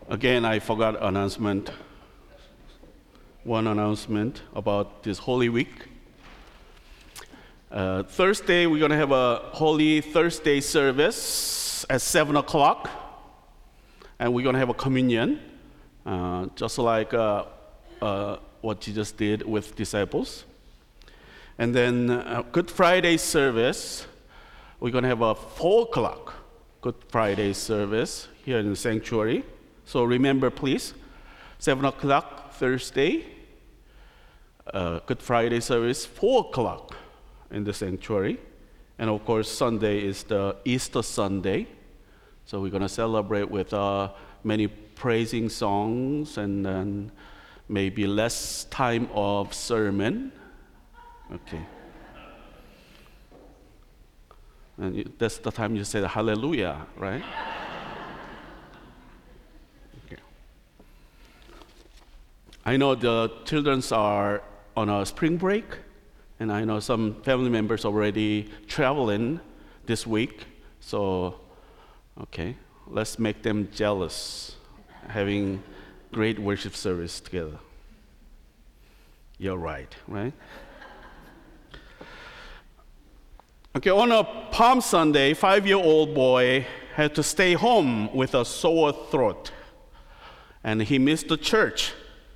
Again, I forgot one announcement about this Holy Week. Thursday, we're going to have a Holy Thursday service at 7 o'clock, and we're going to have a communion, just like what Jesus did with disciples. And then Good Friday service, we're going to have a 4 o'clock Good Friday service here in the sanctuary. So remember, please, 7 o'clock Thursday, Good Friday service, 4 o'clock in the sanctuary. And of course, Sunday is the Easter Sunday. So we're going to celebrate with many praising songs and then maybe less time of sermon. Okay. And that's the time you say hallelujah, right? Okay. I know the children are on a spring break, and I know some family members already traveling this week. So, okay, let's make them jealous, having great worship service together. You're right? Okay, on a Palm Sunday, 5-year-old boy had to stay home with a sore throat, and he missed the church.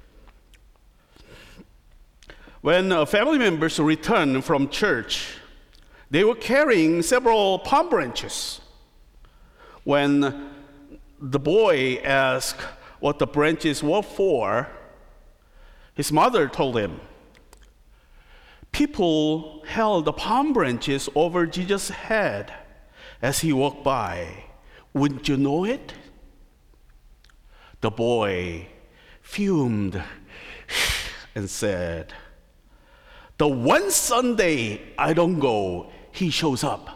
When family members returned from church, they were carrying several palm branches. When the boy asked what the branches were for, his mother told him, "People held the palm branches over Jesus' head as he walked by. Wouldn't you know it?" The boy fumed and said, "The one Sunday I don't go, he shows up."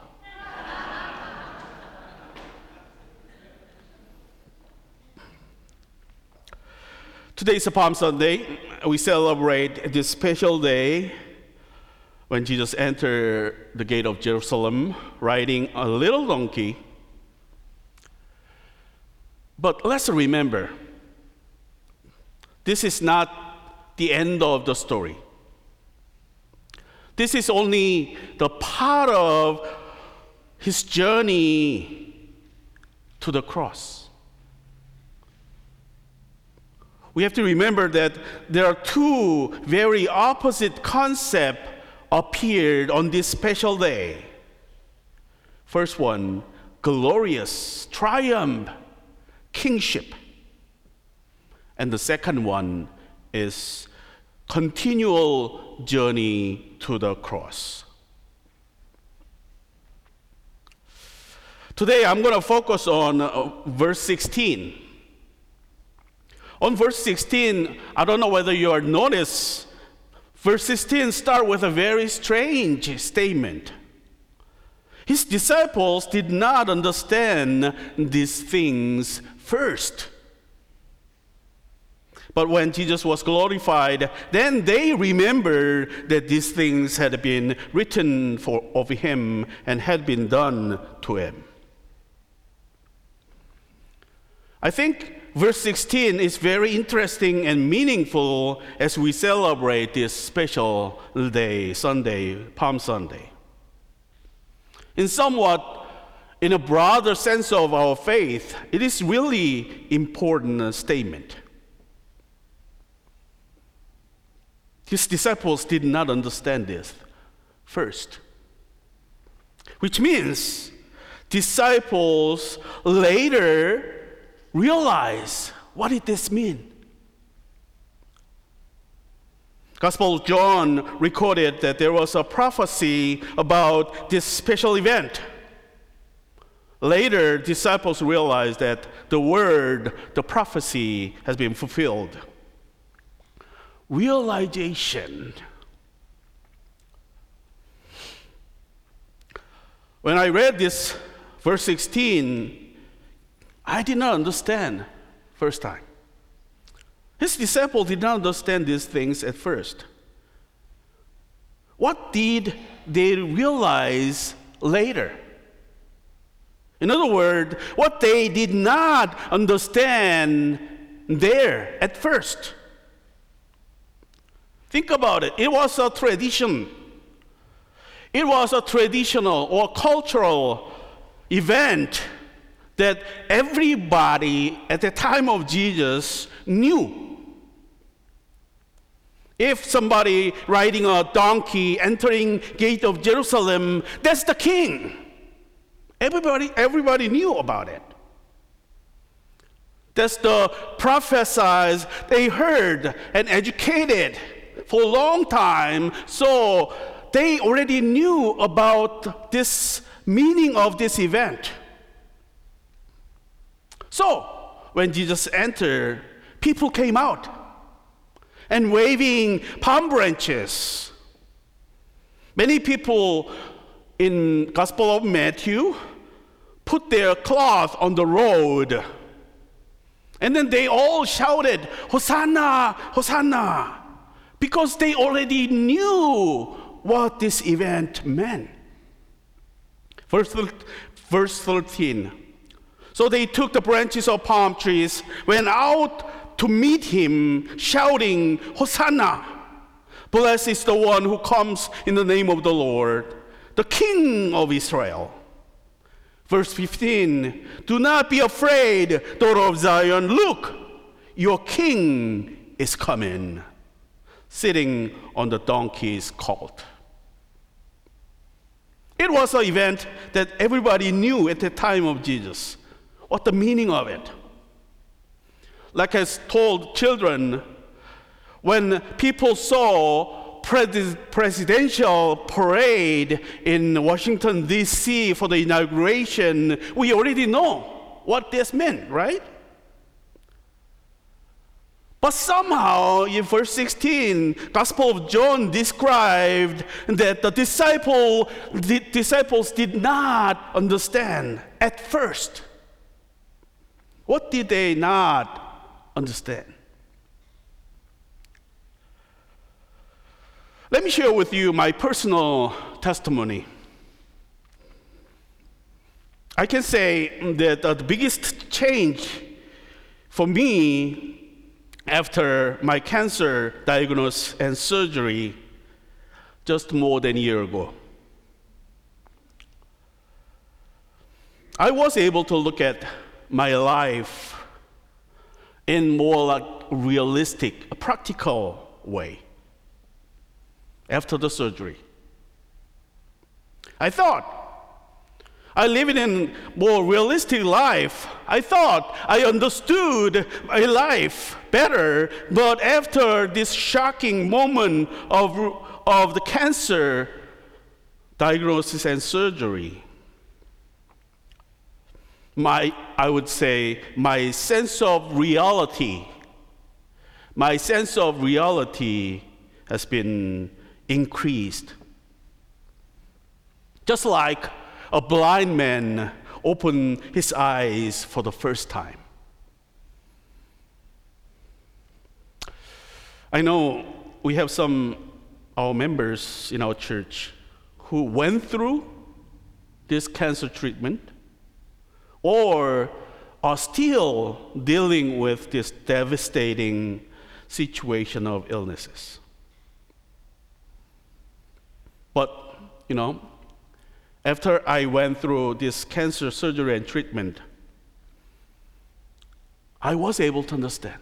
Today is a Palm Sunday. We celebrate this special day when Jesus entered the gate of Jerusalem riding a little donkey. But let's remember, this is not the end of the story. This is only the part of his journey to the cross. We have to remember that there are two very opposite concepts appeared on this special day. First one, glorious triumph, kingship. And the second one is continual journey to the cross. Today I'm going to focus on verse 16. On verse 16, I don't know whether you have noticed, verse 16 starts with a very strange statement. His disciples did not understand these things first. But when Jesus was glorified, then they remembered that these things had been written of him and had been done to him. I think verse 16 is very interesting and meaningful as we celebrate this special day, Sunday, Palm Sunday. In a broader sense of our faith, it is really important statement. His disciples did not understand this first, which means disciples later realize what did this mean. Gospel of John recorded that there was a prophecy about this special event. Later, disciples realized that the prophecy has been fulfilled. Realization. When I read this verse 16, I did not understand first time. His disciples did not understand these things at first. What did they realize later? In other words, what they did not understand there at first. Think about it. It was a tradition. It was a traditional or cultural event that everybody at the time of Jesus knew. If somebody riding a donkey entering gate of Jerusalem, that's the king. Everybody knew about it. That's the prophesied, they heard and educated for a long time, so they already knew about this meaning of this event. So, when Jesus entered, people came out and waving palm branches. Many people in Gospel of Matthew put their cloth on the road. And then they all shouted, Hosanna, Hosanna, because they already knew what this event meant. Verse 13. So they took the branches of palm trees, went out to meet him, shouting, Hosanna! Blessed is the one who comes in the name of the Lord, the King of Israel. Verse 15, do not be afraid, daughter of Zion. Look, your king is coming, sitting on the donkey's colt. It was an event that everybody knew at the time of Jesus. What the meaning of it? Like I told children, when people saw presidential parade in Washington, D.C. for the inauguration, we already know what this meant, right? But somehow, in verse 16, Gospel of John described that the disciples did not understand at first. What did they not understand? Let me share with you my personal testimony. I can say that the biggest change for me after my cancer diagnosis and surgery just more than a year ago. I was able to look at my life in more like realistic, a practical way. After the surgery, I thought I live in a more realistic life. I thought I understood my life better, but after this shocking moment of the cancer diagnosis and surgery, I would say my sense of reality has been increased. Just like a blind man opened his eyes for the first time. I know we have some our members in our church who went through this cancer treatment or are still dealing with this devastating situation of illnesses. But, after I went through this cancer surgery and treatment, I was able to understand.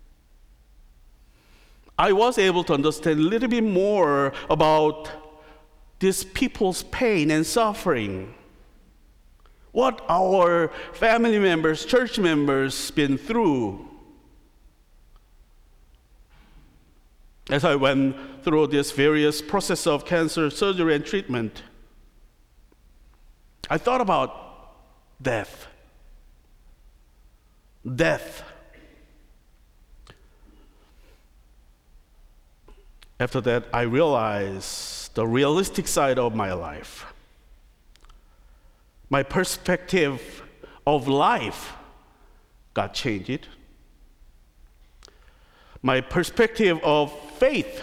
I was able to understand a little bit more about these people's pain and suffering. What our family members, church members been through. As I went through this various process of cancer surgery and treatment, I thought about death. Death. After that, I realized the realistic side of my life. My perspective of life got changed. My perspective of faith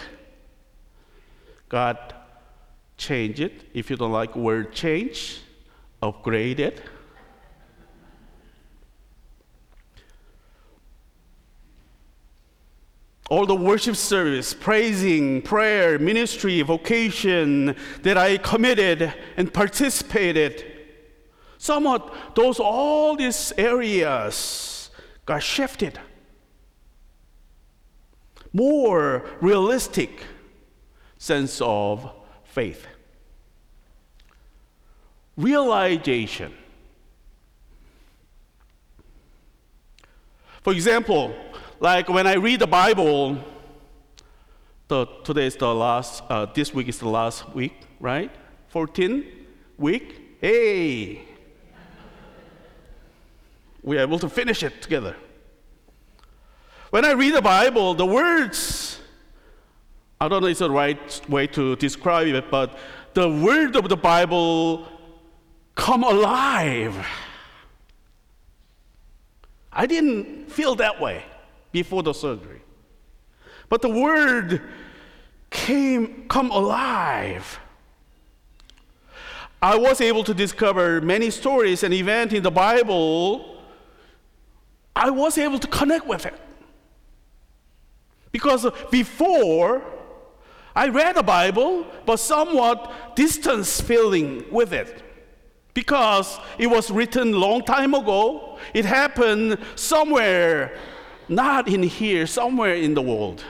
got changed. If you don't like the word change, upgraded. all the worship service, praising, prayer, ministry, vocation that I committed and participated, somewhat all these areas got shifted. More realistic sense of faith. Realization. For example, like when I read the Bible, today is the last, this week is the last week, right? 14th week. Hey! We're able to finish it together. When I read the Bible, the words, I don't know if it's the right way to describe it, but the word of the Bible come alive. I didn't feel that way before the surgery. But the word come alive. I was able to discover many stories and events in the Bible. I was able to connect with it. Because before, I read the Bible, but somewhat distance feeling with it. Because it was written long time ago, it happened somewhere, not in here, somewhere in the world.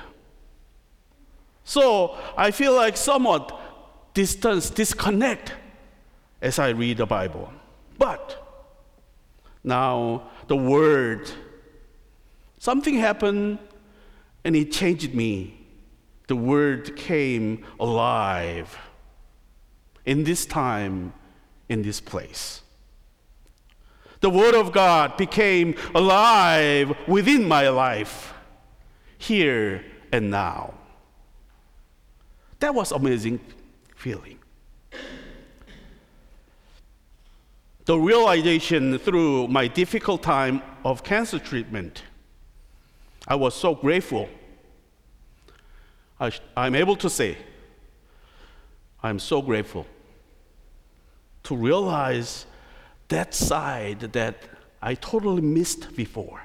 So I feel like somewhat disconnect as I read the Bible. But now the word, something happened and it changed me. The word came alive in this time, in this place. The Word of God became alive within my life, here and now. That was amazing feeling. The realization through my difficult time of cancer treatment, I was so grateful. I'm able to say, I'm so grateful to realize that side that I totally missed before.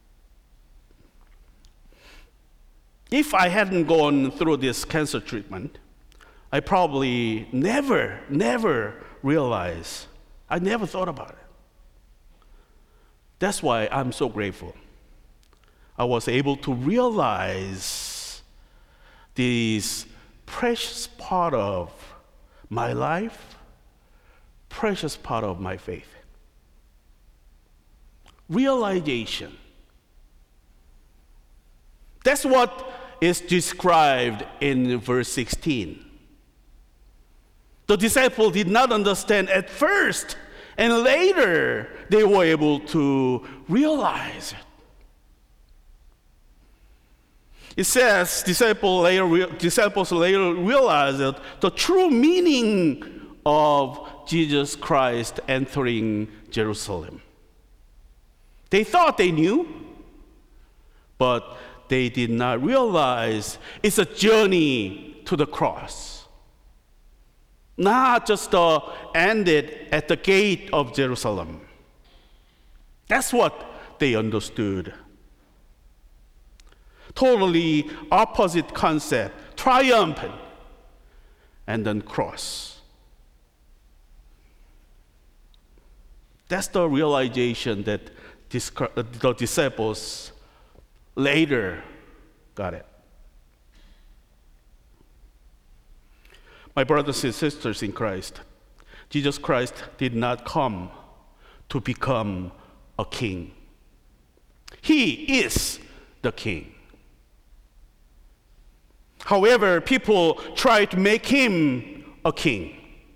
If I hadn't gone through this cancer treatment, I probably never realized. I never thought about it. That's why I'm so grateful. I was able to realize this precious part of my life, precious part of my faith. Realization. That's what is described in verse 16. The disciples did not understand at first, and later they were able to realize it. It says disciples later realized that the true meaning of Jesus Christ entering Jerusalem. They thought they knew, but they did not realize it's a journey to the cross. Not just ended at the gate of Jerusalem. That's what they understood. Totally opposite concept, triumphant, and then cross. That's the realization that the disciples later got it. My brothers and sisters in Christ, Jesus Christ did not come to become a king. He is the king. However, people try to make him a king.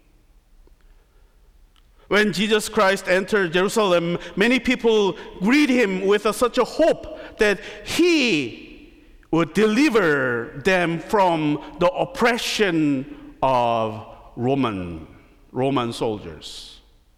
When Jesus Christ entered Jerusalem, many people greet him with such a hope that he would deliver them from the oppression of Roman soldiers.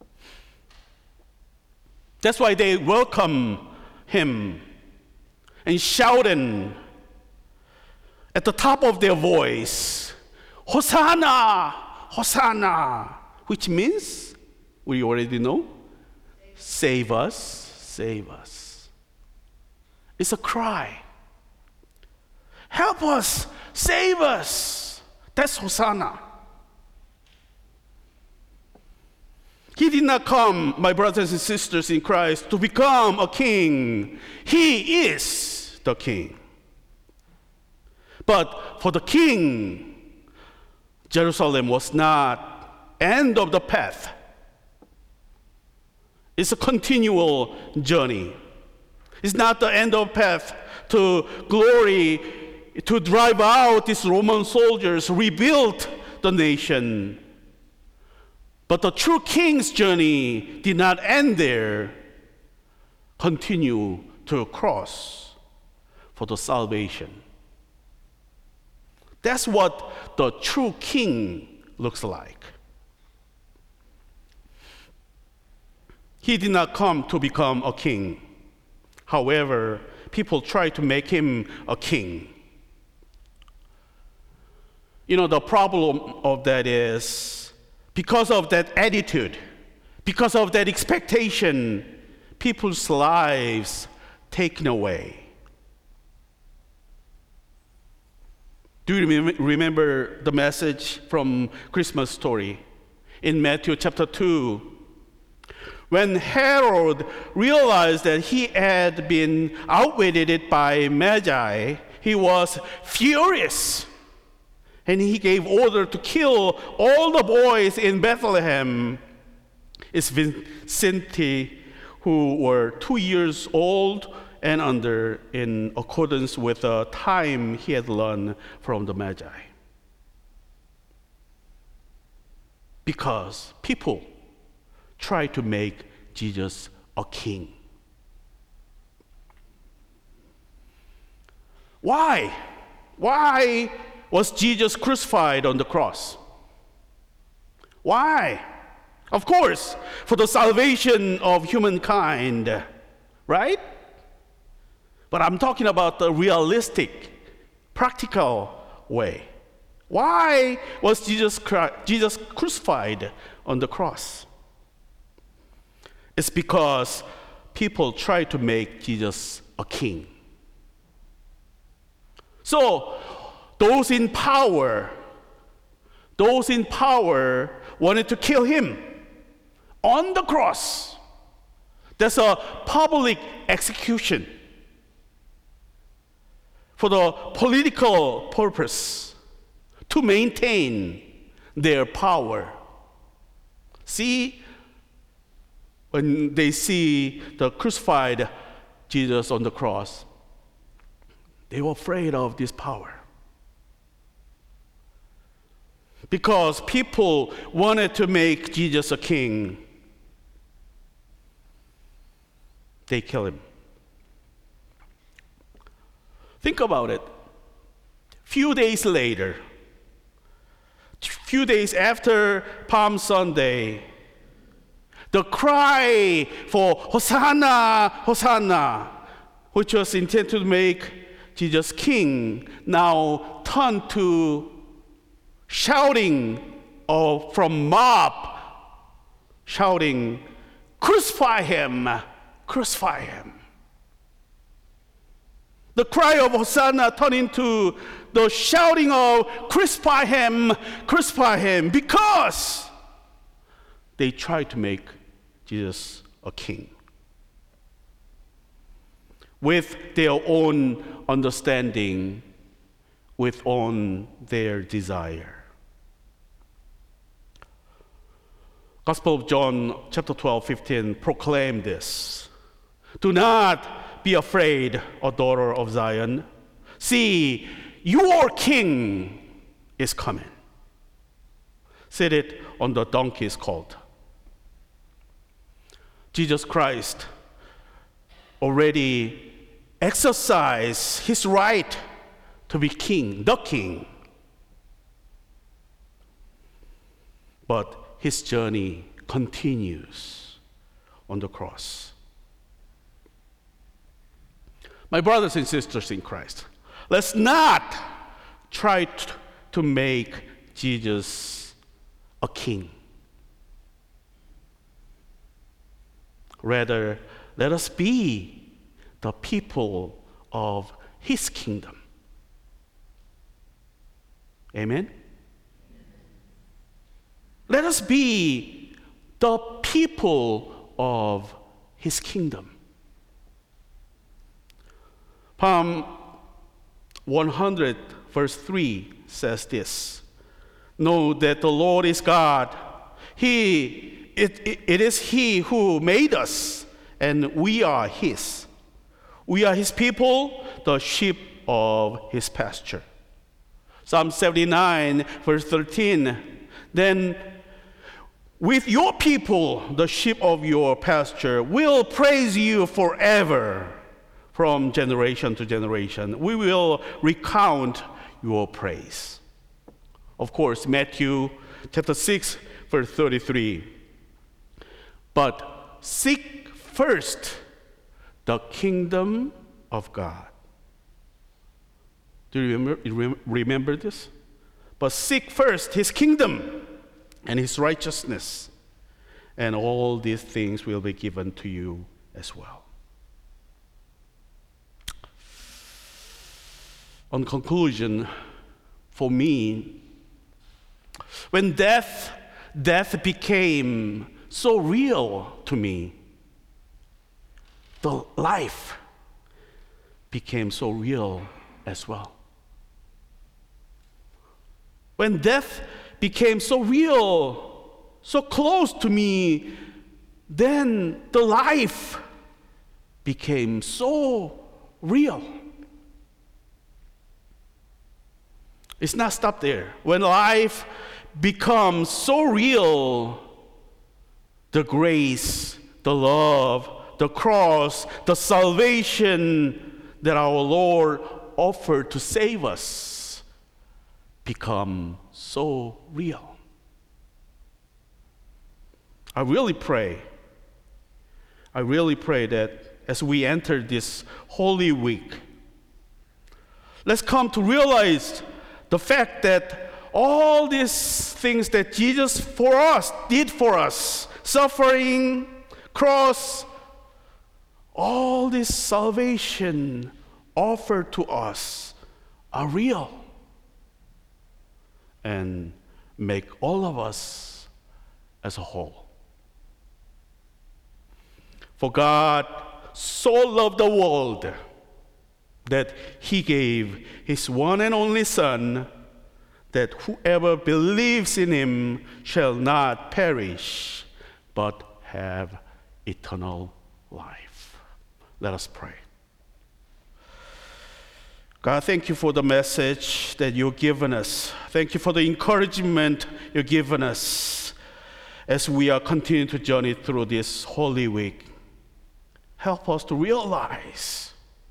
That's why they welcome him and shouted at the top of their voice, Hosanna, Hosanna, which means, we already know, save us, save us. It's a cry. Help us, save us. That's Hosanna. He did not come, my brothers and sisters in Christ, to become a king. He is the king. But for the king, Jerusalem was not end of the path. It's a continual journey. It's not the end of path to glory, to drive out these Roman soldiers, rebuild the nation. But the true king's journey did not end there. Continue to the cross for the salvation. That's what the true king looks like. He did not come to become a king. However, people try to make him a king. The problem of that is, because of that attitude, because of that expectation, people's lives taken away. Do you remember the message from Christmas story in Matthew chapter 2? When Herod realized that he had been outwitted by Magi, he was furious. And he gave order to kill all the boys in Bethlehem. It's Vincenti, who were 2 years old and under, in accordance with the time he had learned from the Magi. Because people try to make Jesus a king. Why? Why was Jesus crucified on the cross? Why? Of course, for the salvation of humankind, right? But I'm talking about the realistic, practical way. Why was Jesus crucified on the cross? It's because people try to make Jesus a king. So, those in power wanted to kill him on the cross. That's a public execution for the political purpose, to maintain their power. See, when they see the crucified Jesus on the cross, they were afraid of this power. Because people wanted to make Jesus a king, they kill him. Think about it. Few days later, few days after Palm Sunday, the cry for Hosanna, Hosanna, which was intended to make Jesus king, now turned to shouting from mob, shouting, "Crucify him, crucify him." The cry of Hosanna turned into the shouting of crucify him, because they tried to make Jesus a king with their own understanding, with their desire. Gospel of John chapter 12:15 proclaim this. "Do not be afraid, O daughter of Zion. See, your king is coming, seated on the donkey's colt." Jesus Christ already exercised his right to be king, the king. But his journey continues on the cross. My brothers and sisters in Christ, let's not try to make Jesus a king. Rather, let us be the people of his kingdom. Amen? Let us be the people of His kingdom. Psalm 100, verse 3 says this: know that the Lord is God. It is He who made us, and we are His. We are His people, the sheep of His pasture. Psalm 79, verse 13. Then with your people, the sheep of your pasture, will praise you forever. From generation to generation, we will recount your praise. Of course, Matthew chapter 6, verse 33. But seek first the kingdom of God. Do you remember this? But seek first His kingdom and His righteousness, and all these things will be given to you as well. On conclusion, for me, when death became so real to me, the life became so real as well. When death became so real, so close to me, then the life became so real. It's not stopped there. When life becomes so real, the grace, the love, the cross, the salvation that our Lord offered to save us become so real. I really pray that as we enter this Holy Week, let's come to realize the fact that all these things that Jesus did for us, suffering, cross, all this salvation offered to us are real and make all of us as a whole. For God so loved the world that He gave His one and only Son, that whoever believes in Him shall not perish, but have eternal life. Let us pray. God, thank you for the message that you've given us. Thank you for the encouragement you've given us as we are continuing to journey through this Holy Week. Help us to realize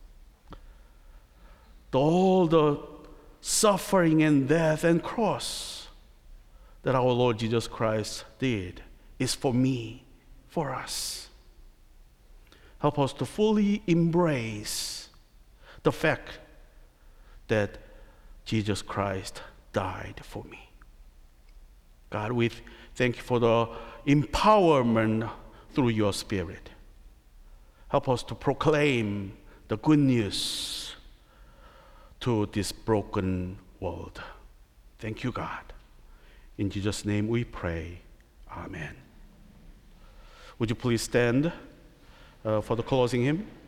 all the suffering and death and cross that our Lord Jesus Christ did is for me, for us. Help us to fully embrace the fact that Jesus Christ died for me. God, we thank you for the empowerment through your Spirit. Help us to proclaim the good news to this broken world. Thank you, God. In Jesus' name we pray. Amen. Would you please stand for the closing hymn?